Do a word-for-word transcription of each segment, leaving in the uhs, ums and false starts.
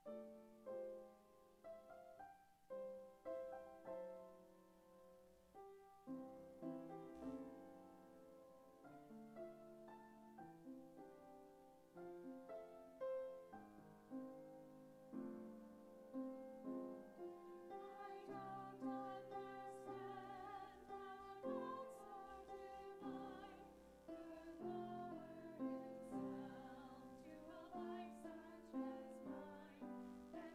Such as mine.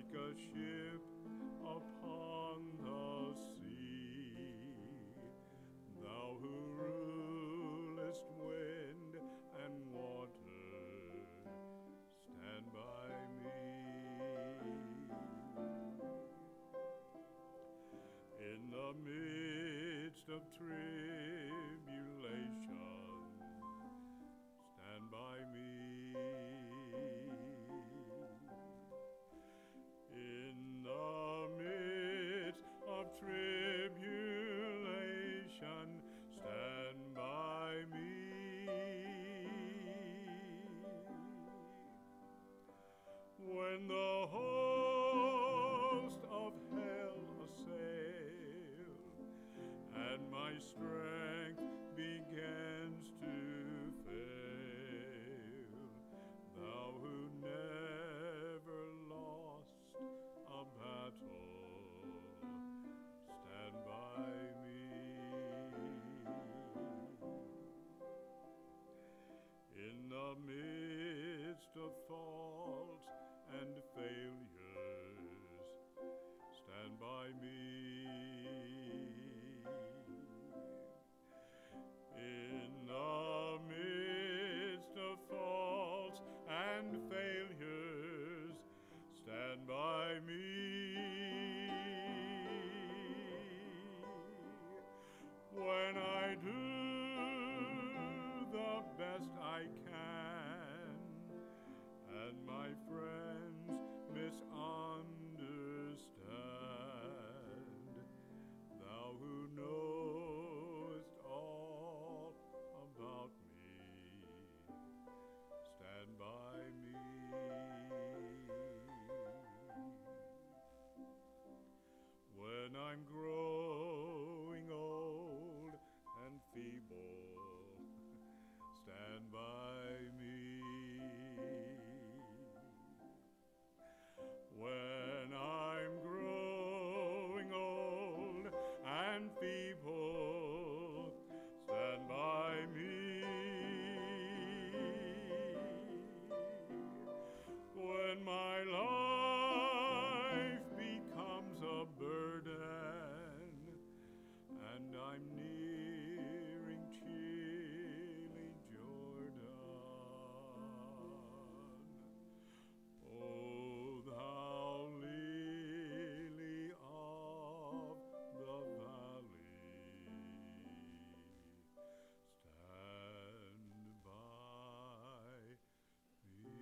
like a ship upon the sea. Thou who rulest wind and water, stand by me. In the midst of tribulation, stand by me. In the midst of tribulation, stand by me. When the host of hell assail, and my strength begins to fail, thou who never lost a battle, stand by me. In the midst of faults and failures, stand by me. In the midst of faults and failures, stand by me. When I do the best I can, and my friends misunderstand, thou who knowest all about me, stand by me. When I'm growing old and feeble, stand by me. When I'm growing old and feeble, stand by me. When my life becomes a burden and I'm nearing chilly Jordan, oh, thou lily of the valley, stand by me.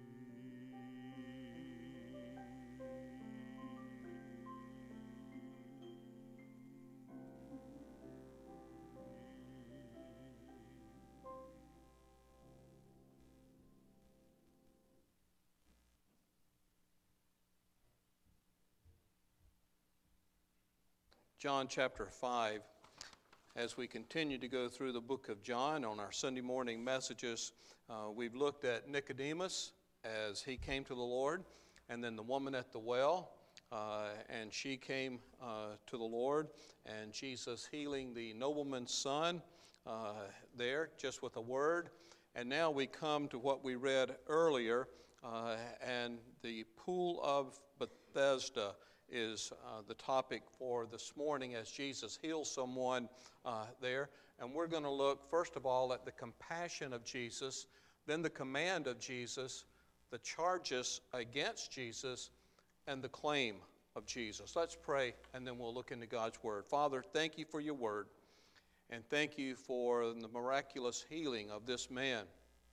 John chapter five. As we continue to go through the book of John on our Sunday morning messages, uh, we've looked at Nicodemus as he came to the Lord, and then the woman at the well, uh, and she came uh, to the Lord, and Jesus healing the nobleman's son uh, there just with a word. And now we come to what we read earlier, uh, and the pool of Bethesda is uh, the topic for this morning as Jesus heals someone uh, there. And we're going to look, first of all, at the compassion of Jesus, then the command of Jesus, the charges against Jesus, and the claim of Jesus. Let's pray, and then we'll look into God's Word. Father, thank you for your Word, and thank you for the miraculous healing of this man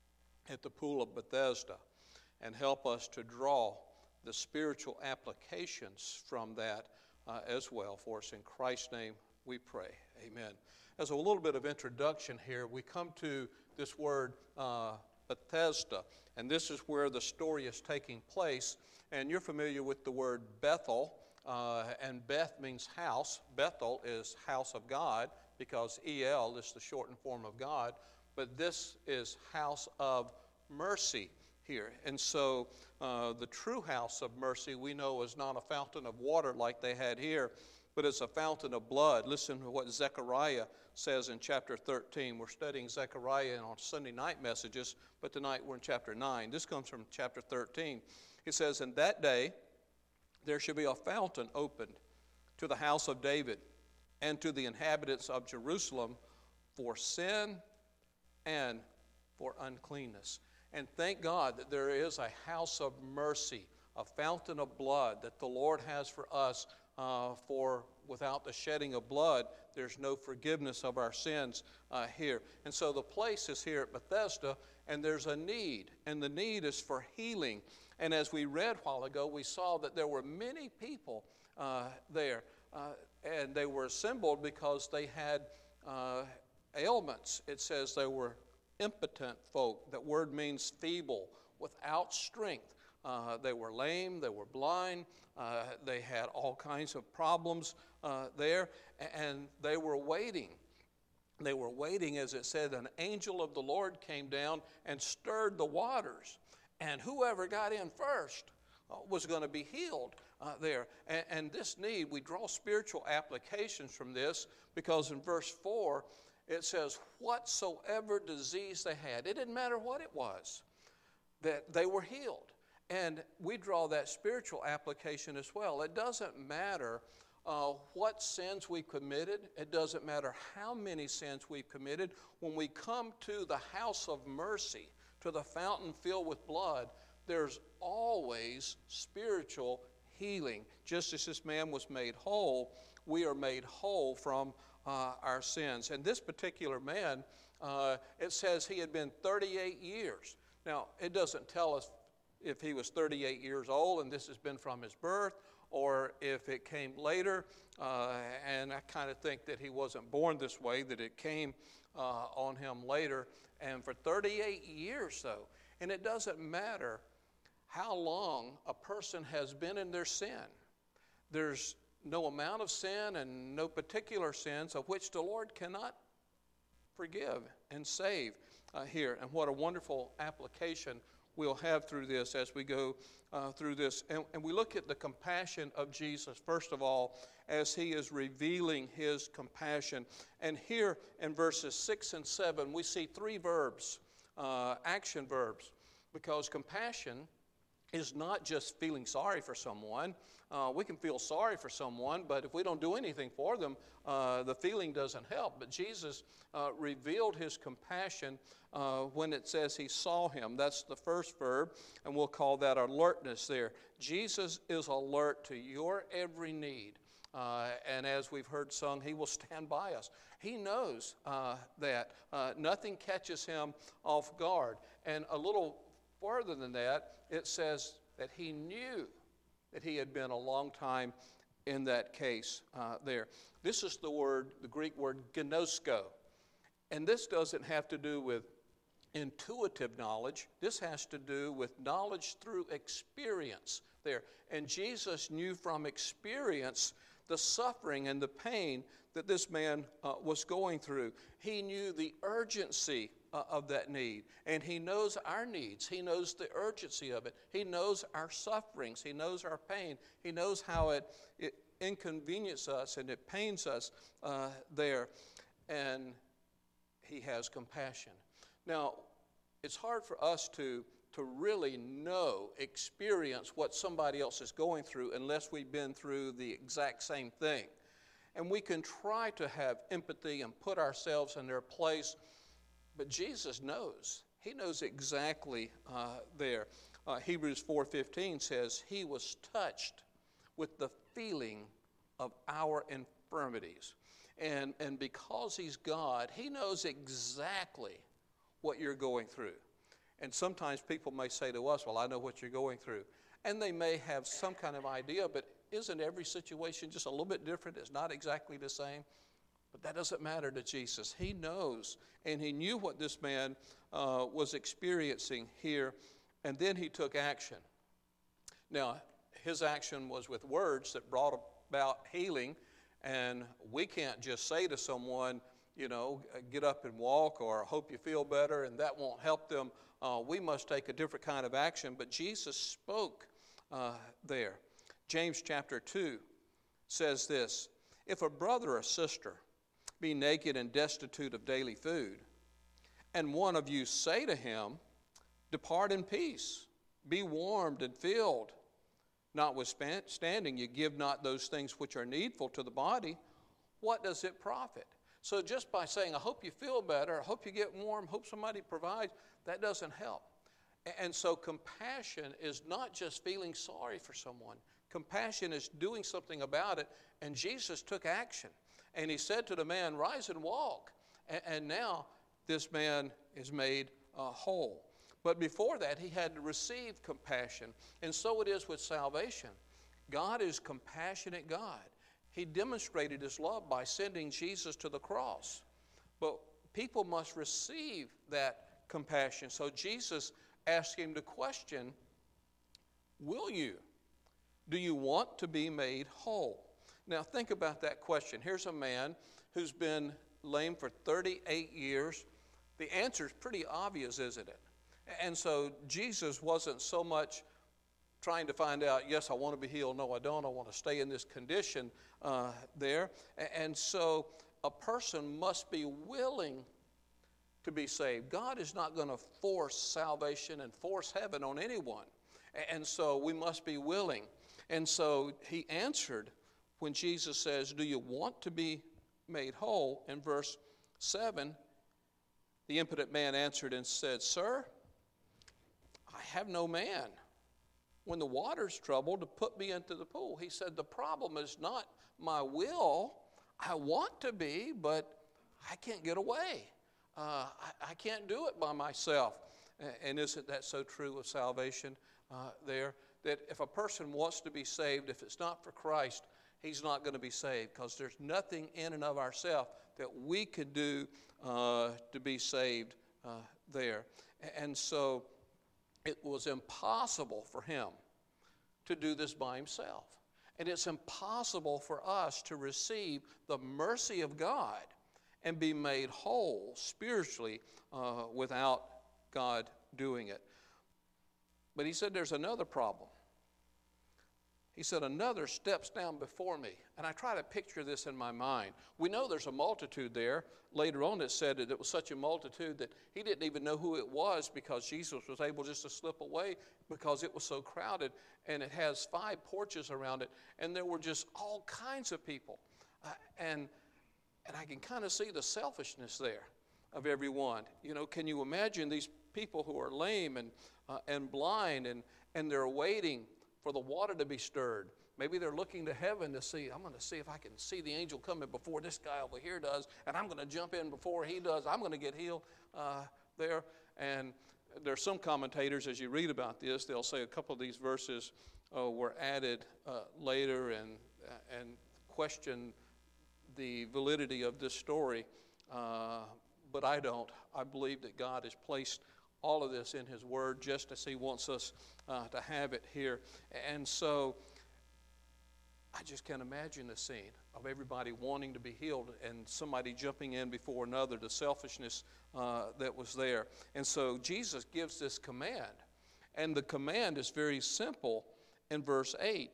at the pool of Bethesda, and help us to draw the spiritual applications from that uh, as well for us. In Christ's name we pray. Amen. As a little bit of introduction here, we come to this word uh, Bethesda, and this is where the story is taking place. And you're familiar with the word Bethel, uh, and Beth means house. Bethel is house of God, because E L is the shortened form of God, but this is house of mercy here. And so uh, the true house of mercy we know is not a fountain of water like they had here, but it's a fountain of blood. Listen to what Zechariah says in chapter thirteen. We're studying Zechariah on Sunday night messages, but tonight we're in chapter nine. This comes from chapter thirteen. He says, "In that day there shall be a fountain opened to the house of David and to the inhabitants of Jerusalem for sin and for uncleanness. And thank God that there is a house of mercy, a fountain of blood that the Lord has for us, uh, for without the shedding of blood, there's no forgiveness of our sins uh, here. And so the place is here at Bethesda, and there's a need, and the need is for healing. And as we read a while ago, we saw that there were many people uh, there, uh, and they were assembled because they had uh, ailments. It says they were impotent folk. That word means feeble, without strength. Uh, they were lame, they were blind, uh, they had all kinds of problems uh, there, and they were waiting. They were waiting, as it said, an angel of the Lord came down and stirred the waters, and whoever got in first uh, was going to be healed uh, there. And, and this need, we draw spiritual applications from this, because in verse four, it says, whatsoever disease they had, it didn't matter what it was, that they were healed. And we draw that spiritual application as well. It doesn't matter uh, what sins we committed. It doesn't matter how many sins we've committed. When we come to the house of mercy, to the fountain filled with blood, there's always spiritual healing. Just as this man was made whole, we are made whole from uh, our sins. And this particular man, uh, it says he had been thirty-eight years. Now, it doesn't tell us if he was thirty-eight years old and this has been from his birth, or if it came later. Uh, and I kind of think that he wasn't born this way, that it came uh, on him later. And for thirty-eight years, though, and it doesn't matter how long a person has been in their sin. There's no amount of sin and no particular sins of which the Lord cannot forgive and save uh, here. And what a wonderful application we'll have through this as we go uh, through this. And, and we look at the compassion of Jesus, first of all, as he is revealing his compassion. And here in verses six and seven, we see three verbs, uh, action verbs, because compassion is not just feeling sorry for someone. Uh, we can feel sorry for someone, but if we don't do anything for them, uh, the feeling doesn't help. But Jesus uh, revealed his compassion uh, when it says he saw him. That's the first verb, and we'll call that alertness there. Jesus is alert to your every need. Uh, and as we've heard sung, he will stand by us. He knows uh, that. Uh, nothing catches him off guard. And a little further than that, it says that he knew that he had been a long time in that case uh, there. This is the word, the Greek word gnosko. And this doesn't have to do with intuitive knowledge. This has to do with knowledge through experience there. And Jesus knew from experience the suffering and the pain that this man uh, was going through. He knew the urgency uh, of that need, and he knows our needs. He knows the urgency of it. He knows our sufferings. He knows our pain. He knows how it, it inconveniences us and it pains us uh, there, and he has compassion. Now, it's hard for us to to really know, experience what somebody else is going through unless we've been through the exact same thing. And we can try to have empathy and put ourselves in their place, but Jesus knows. He knows exactly uh, there. Uh, Hebrews four fifteen says, he was touched with the feeling of our infirmities. And, and because he's God, he knows exactly what you're going through. And sometimes people may say to us, well, I know what you're going through. And they may have some kind of idea, but isn't every situation just a little bit different? It's not exactly the same. But that doesn't matter to Jesus. He knows, and he knew what this man uh, was experiencing here, and then he took action. Now, his action was with words that brought about healing, and we can't just say to someone, you know, get up and walk, or hope you feel better, and that won't help them. Uh, we must take a different kind of action. But Jesus spoke uh, there. James chapter two says this, if a brother or sister be naked and destitute of daily food, and one of you say to him, depart in peace, be warmed and filled, Notwithstanding, you give not those things which are needful to the body, what does it profit? So just by saying, I hope you feel better, I hope you get warm, hope somebody provides, that doesn't help. And so compassion is not just feeling sorry for someone. Compassion is doing something about it. And Jesus took action. And he said to the man, rise and walk. And now this man is made uh, whole. But before that, he had to receive compassion. And so it is with salvation. God is compassionate God. He demonstrated his love by sending Jesus to the cross. But people must receive that compassion. So Jesus asked him to question, will you? Do you want to be made whole? Now think about that question. Here's a man who's been lame for thirty-eight years. The answer is pretty obvious, isn't it? And so Jesus wasn't so much trying to find out, yes, I want to be healed. No, I don't. I want to stay in this condition uh, there. And so a person must be willing to be saved. God is not going to force salvation and force heaven on anyone. And so we must be willing. And so he answered when Jesus says, do you want to be made whole? In verse seven, the impotent man answered and said, sir, I have no man when the water's troubled to put me into the pool. He said, the problem is not my will. I want to be, but I can't get away. Uh, I, I can't do it by myself. And isn't that so true of salvation uh, there? That if a person wants to be saved, if it's not for Christ, he's not going to be saved, because there's nothing in and of ourselves that we could do uh, to be saved uh, there. And so it was impossible for him to do this by himself. And it's impossible for us to receive the mercy of God and be made whole spiritually uh, without God doing it. But he said there's another problem. He said, another steps down before me. And I try to picture this in my mind. We know there's a multitude there. Later on it said that it was such a multitude that he didn't even know who it was, because Jesus was able just to slip away because it was so crowded. And it has five porches around it. And there were just all kinds of people. Uh, and, and I can kind of see the selfishness there of everyone. You know, can you imagine these people who are lame and, uh, and blind, and, and they're waiting for the water to be stirred? Maybe they're looking to heaven to see, I'm going to see if I can see the angel coming before this guy over here does, and I'm going to jump in before he does. I'm going to get healed uh, there. And there's some commentators, as you read about this, they'll say a couple of these verses uh, were added uh, later and, uh, and question the validity of this story. Uh, but I don't. I believe that God has placed all of this in his word just as he wants us uh, to have it here. And so I just can't imagine the scene of everybody wanting to be healed and somebody jumping in before another, the selfishness uh, that was there. And so Jesus gives this command. And the command is very simple in verse eight.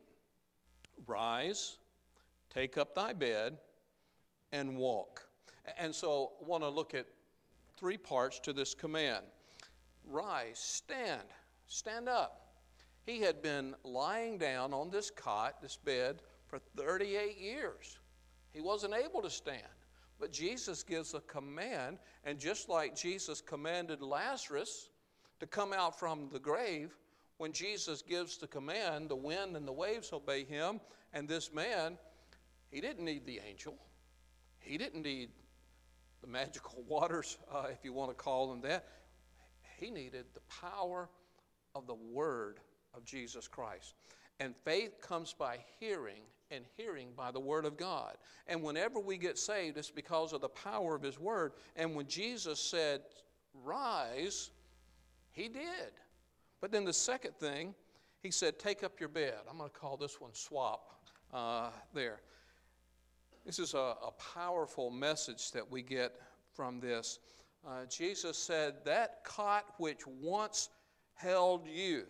Rise, take up thy bed, and walk. And so I want to look at three parts to this command. Rise, stand, stand up. He had been lying down on this cot, this bed, for thirty-eight years. He wasn't able to stand. But Jesus gives a command, and just like Jesus commanded Lazarus to come out from the grave, when Jesus gives the command, the wind and the waves obey him, and this man, he didn't need the angel. He didn't need the magical waters, uh, if you want to call them that. He needed the power of the word of Jesus Christ. And faith comes by hearing, and hearing by the word of God. And whenever we get saved, it's because of the power of his word. And when Jesus said, rise, he did. But then the second thing, he said, take up your bed. I'm going to call this one swap uh, there. This is a, a powerful message that we get from this. Uh, Jesus said, that cot which once held you,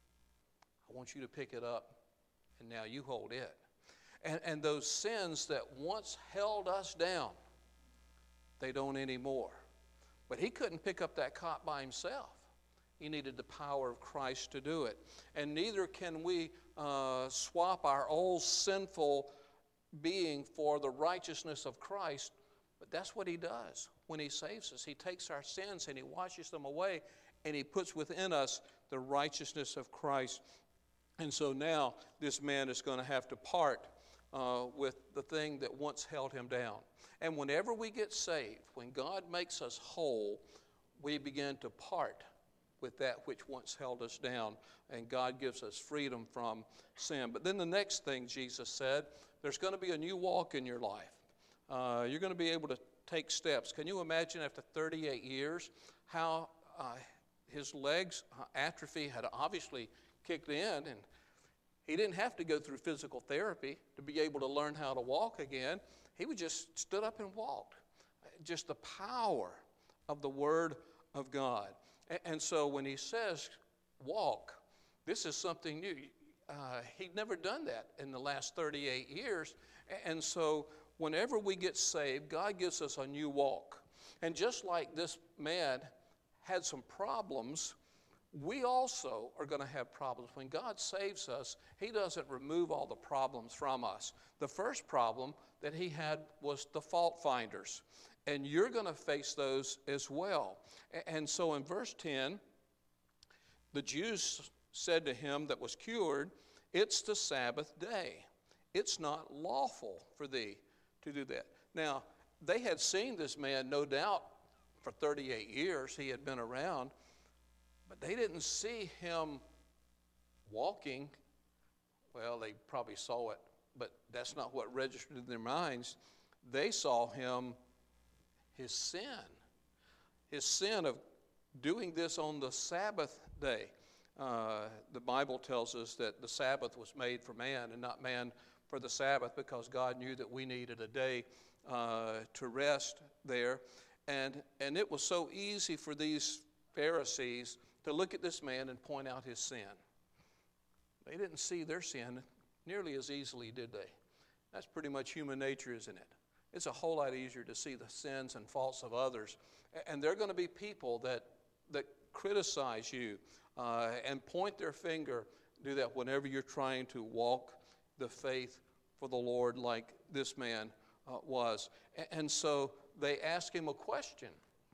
I want you to pick it up, and now you hold it. And, and those sins that once held us down, they don't anymore. But he couldn't pick up that cot by himself. He needed the power of Christ to do it. And neither can we uh, swap our old sinful being for the righteousness of Christ, but that's what he does when he saves us. He takes our sins and he washes them away, and he puts within us the righteousness of Christ. And so now this man is going to have to part uh, with the thing that once held him down. And whenever we get saved, when God makes us whole, we begin to part with that which once held us down, and God gives us freedom from sin. But then the next thing Jesus said, there's going to be a new walk in your life. Uh, you're going to be able to take steps. Can you imagine after thirty-eight years how uh, his legs uh, atrophy had obviously kicked in, and he didn't have to go through physical therapy to be able to learn how to walk again. He would just stood up and walked. Just the power of the Word of God. And so when he says walk, this is something new. Uh, he'd never done that in the last thirty-eight years. And so whenever we get saved, God gives us a new walk. And just like this man had some problems, we also are going to have problems. When God saves us, he doesn't remove all the problems from us. The first problem that he had was the fault finders. And you're going to face those as well. And so in verse ten, the Jews said to him that was cured, it's the Sabbath day. It's not lawful for thee to do that. Now, they had seen this man, no doubt, for thirty-eight years he had been around, but they didn't see him walking. Well, they probably saw it, but that's not what registered in their minds. They saw him, his sin, his sin of doing this on the Sabbath day. Uh, the Bible tells us that the Sabbath was made for man and not man for the Sabbath, because God knew that we needed a day uh, to rest there. And, and it was so easy for these Pharisees to look at this man and point out his sin. They didn't see their sin nearly as easily, did they? That's pretty much human nature, isn't it? It's a whole lot easier to see the sins and faults of others. And there are going to be people that, that criticize you uh, and point their finger. Do that whenever you're trying to walk the faith for the Lord like this man uh, was. And so they asked him a question,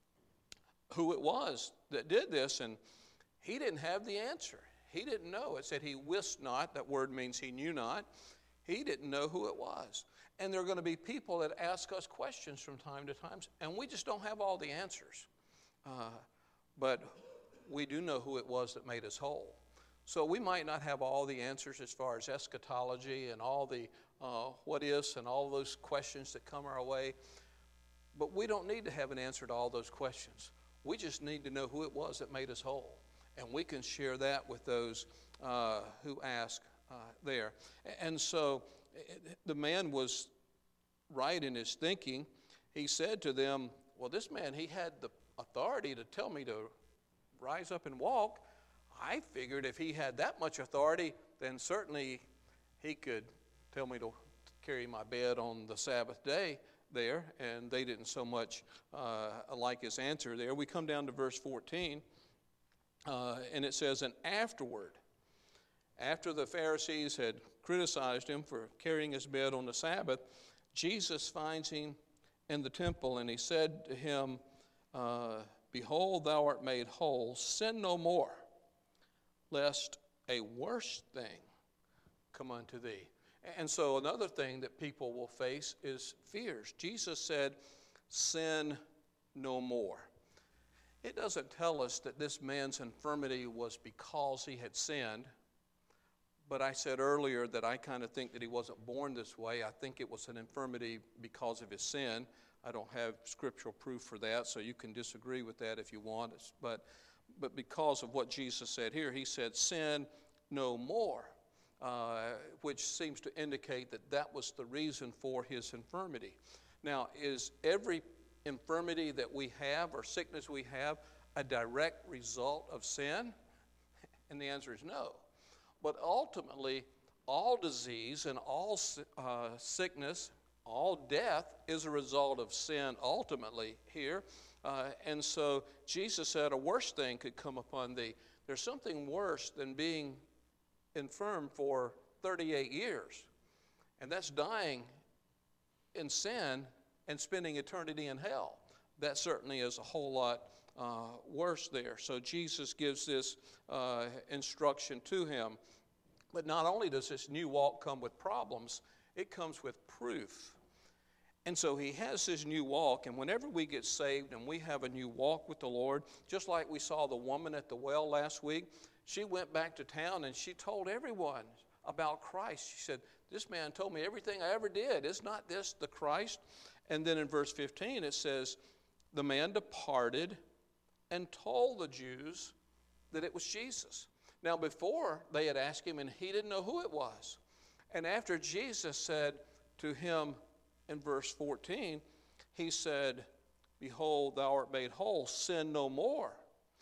who it was that did this, and he didn't have the answer. He didn't know. It said he wist not. That word means he knew not. He didn't know who it was. And there are going to be people that ask us questions from time to time, and we just don't have all the answers. Uh, but we do know who it was that made us whole. So we might not have all the answers as far as eschatology and all the uh, what ifs and all those questions that come our way, but we don't need to have an answer to all those questions. We just need to know who it was that made us whole, and we can share that with those uh, who ask uh, there. And so the man was right in his thinking. He said to them, well, this man, he had the authority to tell me to rise up and walk. I figured if he had that much authority, then certainly he could tell me to carry my bed on the Sabbath day there, and they didn't so much uh, like his answer there. We come down to verse fourteen, uh, and it says, and afterward, after the Pharisees had criticized him for carrying his bed on the Sabbath, Jesus finds him in the temple, and he said to him, uh, behold, thou art made whole, sin no more, lest a worse thing come unto thee. And so another thing that people will face is fears. Jesus said, sin no more. It doesn't tell us that this man's infirmity was because he had sinned, but I said earlier that I kind of think that he wasn't born this way. I think it was an infirmity because of his sin. I don't have scriptural proof for that, so you can disagree with that if you want. But But because of what Jesus said here, he said, sin no more, uh, which seems to indicate that that was the reason for his infirmity. Now, is every infirmity that we have or sickness we have a direct result of sin? And the answer is no. But ultimately, all disease and all uh, sickness, all death is a result of sin ultimately here. Uh, and so Jesus said, a worse thing could come upon thee. There's something worse than being infirm for thirty-eight years. And that's dying in sin and spending eternity in hell. That certainly is a whole lot uh, worse there. So Jesus gives this uh, instruction to him. But not only does this new walk come with problems, it comes with proof. And so he has this new walk, and whenever we get saved and we have a new walk with the Lord, just like we saw the woman at the well last week, she went back to town and she told everyone about Christ. She said, this man told me everything I ever did. Is not this the Christ? And then in verse fifteen it says, the man departed and told the Jews that it was Jesus. Now before they had asked him and he didn't know who it was. And after Jesus said to him, in verse fourteen, he said, behold, thou art made whole, sin no more.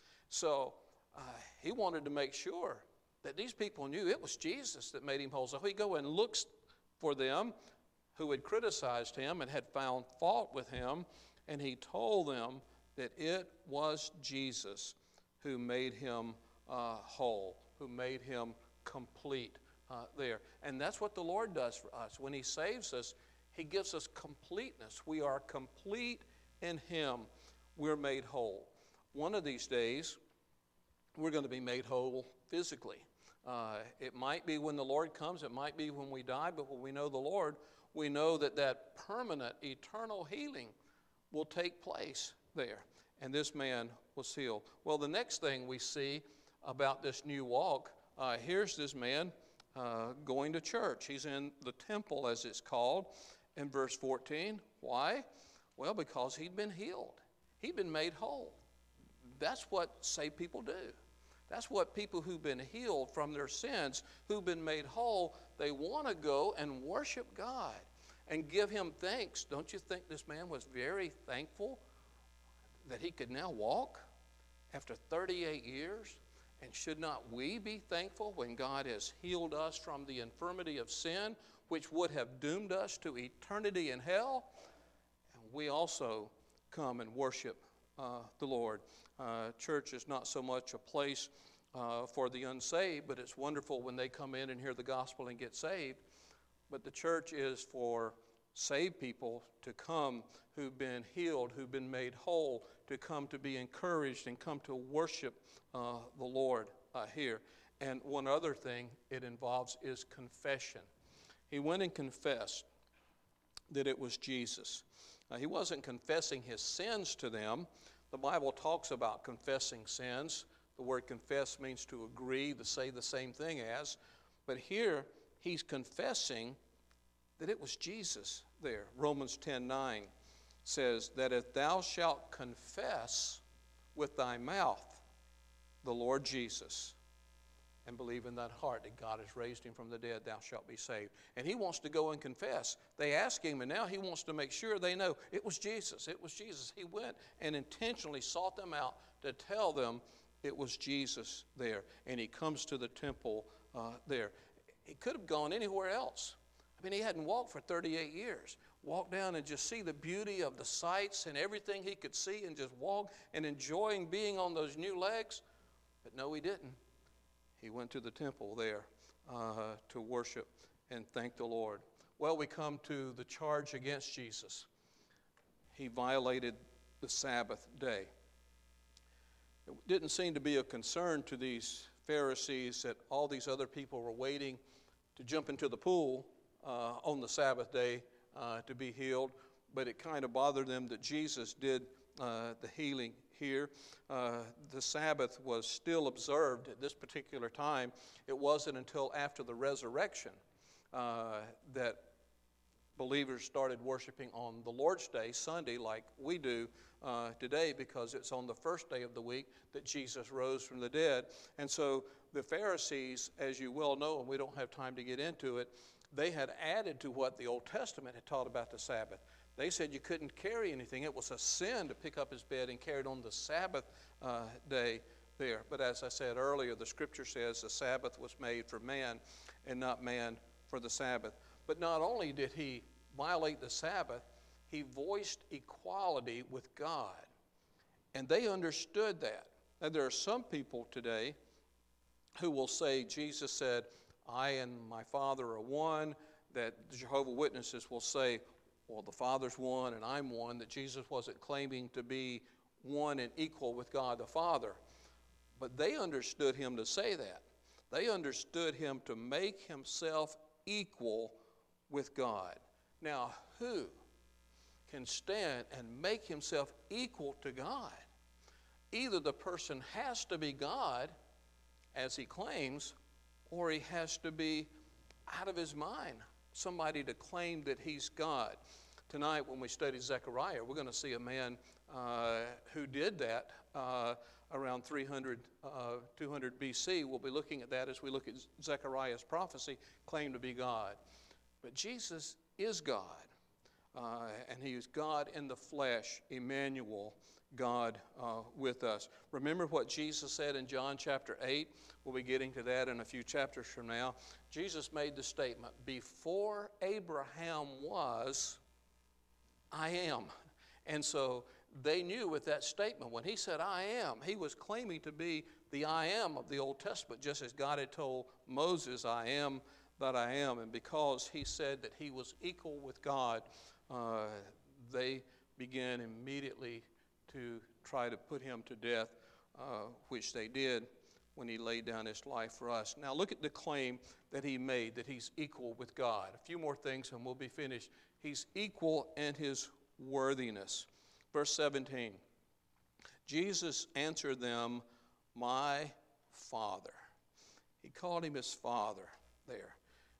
So uh, he wanted to make sure that these people knew it was Jesus that made him whole. So he go and looks for them who had criticized him and had found fault with him, and he told them that it was Jesus who made him uh, whole, who made him complete uh, there. And that's what the Lord does for us. When he saves us, he gives us completeness. We are complete in him. We're made whole. One of these days, we're going to be made whole physically. Uh, it might be when the Lord comes. It might be when we die. But when we know the Lord, we know that that permanent, eternal healing will take place there. And this man was healed. Well, the next thing we see about this new walk, uh, here's this man uh, going to church. He's in the temple, as it's called. In verse fourteen, why? Well, because he'd been healed. He'd been made whole. That's what saved people do. That's what people who've been healed from their sins, who've been made whole, they want to go and worship God and give him thanks. Don't you think this man was very thankful that he could now walk after thirty-eight years? And should not we be thankful when God has healed us from the infirmity of sin, which would have doomed us to eternity in hell? And we also come and worship uh, the Lord. Uh, church is not so much a place uh, for the unsaved, but it's wonderful when they come in and hear the gospel and get saved. But the church is for saved people to come who've been healed, who've been made whole, to come to be encouraged and come to worship uh, the Lord uh, here. And one other thing it involves is confession. He went and confessed that it was Jesus. Uh, he wasn't confessing his sins to them. The Bible talks about confessing sins. The word confess means to agree, to say the same thing as. But here, he's confessing that it was Jesus there. Romans ten nine says that if thou shalt confess with thy mouth the Lord Jesus and believe in that heart that God has raised him from the dead, thou shalt be saved. And he wants to go and confess. They ask him, and now he wants to make sure they know it was Jesus. It was Jesus. He went and intentionally sought them out to tell them it was Jesus there. And he comes to the temple uh, there. He could have gone anywhere else. I mean, he hadn't walked for thirty-eight years. Walk down and just see the beauty of the sights and everything he could see and just walk and enjoying being on those new legs. But no, he didn't. He went to the temple there uh, to worship and thank the Lord. Well, we come to the charge against Jesus. He violated the Sabbath day. It didn't seem to be a concern to these Pharisees that all these other people were waiting to jump into the pool uh, on the Sabbath day uh, to be healed, but it kind of bothered them that Jesus did uh, the healing here. Uh, the Sabbath was still observed at this particular time. It wasn't until after the resurrection uh, that believers started worshiping on the Lord's Day, Sunday, like we do uh, today, because it's on the first day of the week that Jesus rose from the dead. And so the Pharisees, as you well know, and we don't have time to get into it, they had added to what the Old Testament had taught about the Sabbath. They said you couldn't carry anything. It was a sin to pick up his bed and carry it on the Sabbath uh, day there. But as I said earlier, the Scripture says the Sabbath was made for man and not man for the Sabbath. But not only did he violate the Sabbath, he voiced equality with God. And they understood that. And there are some people today who will say, Jesus said, I and my Father are one, that the Jehovah's Witnesses will say, well, the Father's one and I'm one, that Jesus wasn't claiming to be one and equal with God the Father. But they understood him to say that. They understood him to make himself equal with God. Now, who can stand and make himself equal to God? Either the person has to be God, as he claims, or he has to be out of his mind, somebody to claim that he's God. Tonight, when we study Zechariah, we're going to see a man uh, who did that uh, around three hundred, uh, two hundred B C. We'll be looking at that as we look at Zechariah's prophecy, claimed to be God. But Jesus is God, uh, and he is God in the flesh, Emmanuel, God uh, with us. Remember what Jesus said in John chapter eight? We'll be getting to that in a few chapters from now. Jesus made the statement, before Abraham was, I am. And so they knew with that statement, when he said, I am, he was claiming to be the I am of the Old Testament, just as God had told Moses, I am that I am. And because he said that he was equal with God, uh, they began immediately to try to put him to death, uh, which they did when he laid down his life for us. Now look at the claim that he made, that he's equal with God. A few more things and we'll be finished. He's equal in his worthiness. Verse seventeen, Jesus answered them, my Father. He called him his Father there.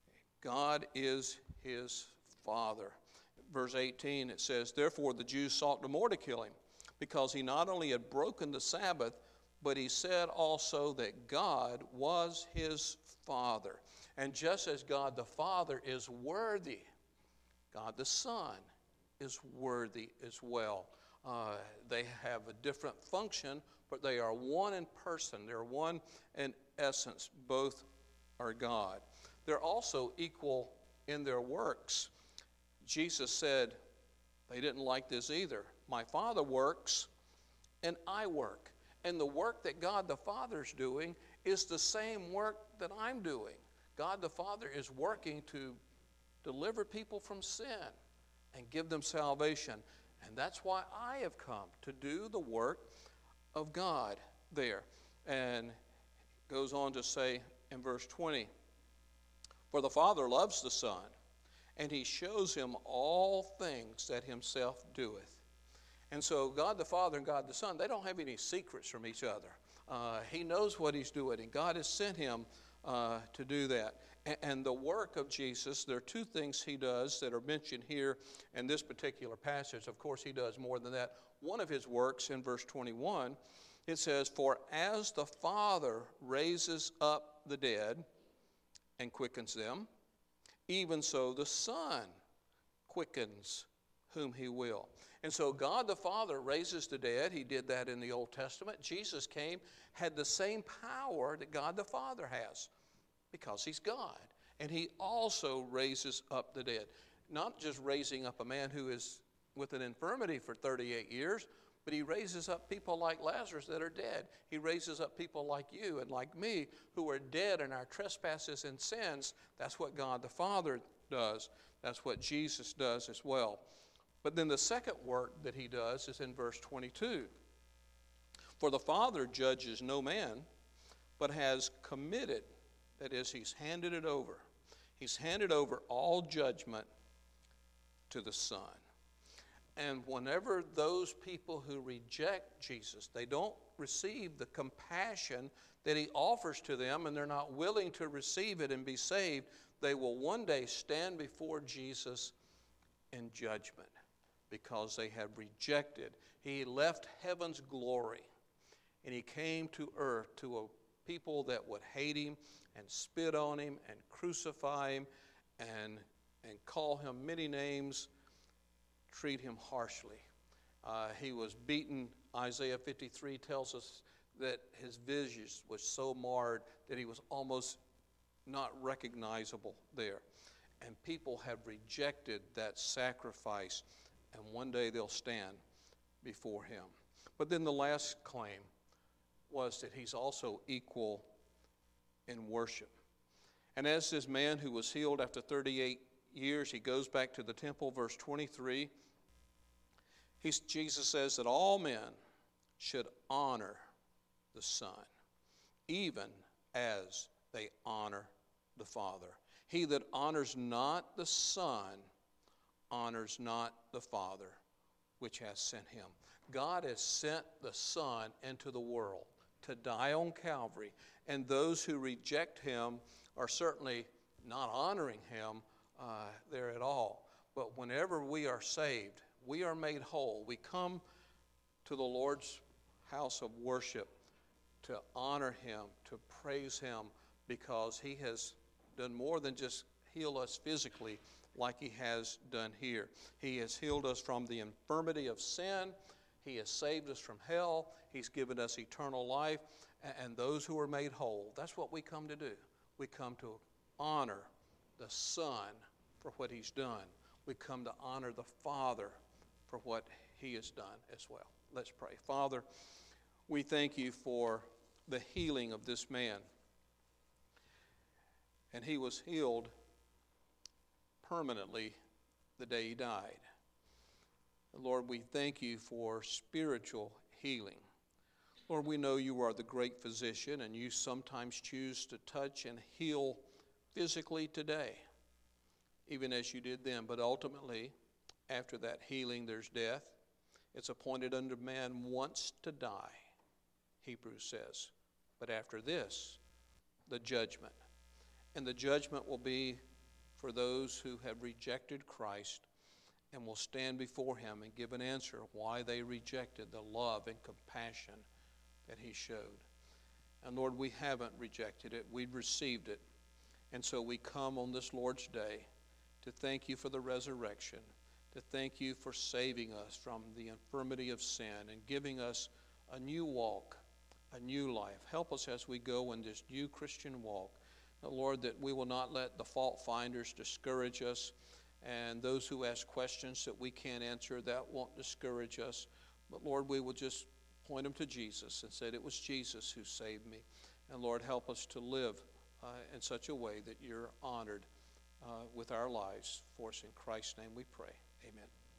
God is his Father. Verse eighteen, it says, therefore the Jews sought the more to kill him, because he not only had broken the Sabbath, but he said also that God was his Father. And just as God the Father is worthy, God the Son is worthy as well. Uh, they have a different function, but they are one in person. They're one in essence. Both are God. They're also equal in their works. Jesus said, they didn't like this either. My Father works and I work. And the work that God the Father is doing is the same work that I'm doing. God the Father is working to deliver people from sin and give them salvation. And that's why I have come, to do the work of God there. And goes on to say in verse twenty, for the Father loves the Son, and he shows him all things that himself doeth. And so God the Father and God the Son, they don't have any secrets from each other. Uh, he knows what he's doing, and God has sent him uh, to do that. And, and the work of Jesus, there are two things he does that are mentioned here in this particular passage. Of course, he does more than that. One of his works in verse twenty-one, it says, for as the Father raises up the dead and quickens them, even so the Son quickens whom he will. And so God the Father raises the dead. He did that in the Old Testament. Jesus came, had the same power that God the Father has, because he's God. And he also raises up the dead. Not just raising up a man who is with an infirmity for thirty-eight years, but he raises up people like Lazarus that are dead. He raises up people like you and like me who are dead in our trespasses and sins. That's what God the Father does. That's what Jesus does as well. But then the second work that he does is in verse twenty-two. For the Father judges no man, but has committed, that is, he's handed it over. He's handed over all judgment to the Son. And whenever those people who reject Jesus, they don't receive the compassion that he offers to them, and they're not willing to receive it and be saved, they will one day stand before Jesus in judgment, because they have rejected. He left heaven's glory, and he came to earth to a people that would hate him and spit on him and crucify him and, and call him many names, treat him harshly. Uh, he was beaten. Isaiah fifty-three tells us that his visage was so marred that he was almost not recognizable there. And people have rejected that sacrifice, and one day they'll stand before him. But then the last claim was that he's also equal in worship. And as this man who was healed after thirty-eight years, he goes back to the temple, verse twenty-three. He's, Jesus says that all men should honor the Son, even as they honor the Father. He that honors not the Son honors not the Father, which has sent him. God has sent the Son into the world to die on Calvary, and those who reject him are certainly not honoring him uh, there at all. But whenever we are saved, we are made whole. We come to the Lord's house of worship to honor him, to praise him, because he has done more than just heal us physically like he has done here. He has healed us from the infirmity of sin. He has saved us from hell. He's given us eternal life. And those who are made whole, that's what we come to do. We come to honor the Son for what he's done. We come to honor the Father for what he has done as well. Let's pray. Father, we thank you for the healing of this man. And he was healed permanently the day he died. Lord, we thank you for spiritual healing. Lord, we know you are the great physician, and you sometimes choose to touch and heal physically today, even as you did then. But ultimately, after that healing, there's death. It's appointed unto man once to die, Hebrews says. But after this, the judgment. And the judgment will be for those who have rejected Christ and will stand before him and give an answer why they rejected the love and compassion that he showed. And Lord, we haven't rejected it. We've received it. And so we come on this Lord's Day to thank you for the resurrection, to thank you for saving us from the infirmity of sin and giving us a new walk, a new life. Help us as we go in this new Christian walk. Lord, that we will not let the fault finders discourage us, and those who ask questions that we can't answer, that won't discourage us. But Lord, we will just point them to Jesus and say, it was Jesus who saved me. And Lord, help us to live uh, in such a way that you're honored uh, with our lives. For us in Christ's name we pray. Amen.